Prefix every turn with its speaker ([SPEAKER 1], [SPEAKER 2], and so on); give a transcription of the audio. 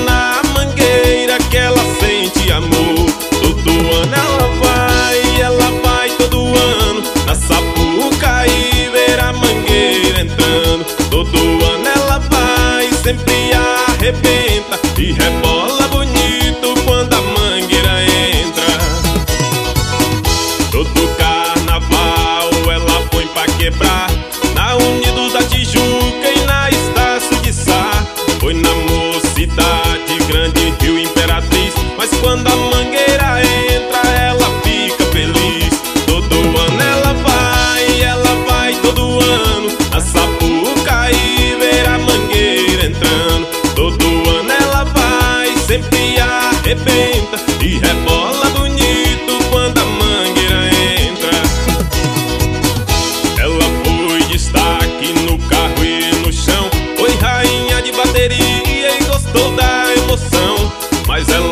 [SPEAKER 1] na mangueira que ela sente amor. Todo ano ela vai todo ano na Sapucaí ver a mangueira entrando. Todo ano ela vai, sempre arrebenta e rebola bonito quando a mangueira entra. Todo carnaval ela põe pra quebrar na Unidos da Tijuca e na Estácio de Sá. Foi na Mocidade Grande, Rio Imperatriz, mas quando a mangueira entra ela fica feliz. Todo ano ela vai todo ano na Sapucaí ver a mangueira entrando. Todo ano ela vai, sempre arrebenta e rebola bonito quando a mangueira entra. Ela foi destaque no carro e no chão, foi rainha de bateria e gostou da emoção. Mas ela